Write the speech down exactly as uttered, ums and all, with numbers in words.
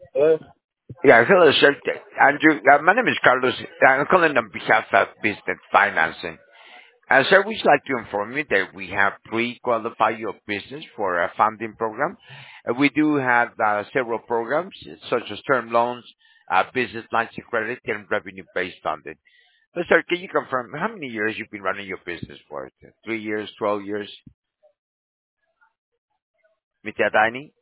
Hello? Yeah, hello, sir. Andrew, uh, my name is Carlos. I'm calling on behalf of Business Financing. Uh, sir, we'd like to inform you that we have pre-qualified your business for a funding program. Uh, we do have uh, several programs, such as term loans, uh, business lines of credit, and revenue-based funding. So, sir, can you confirm how many years you've been running your business for? Three years, twelve years, Mister Adani?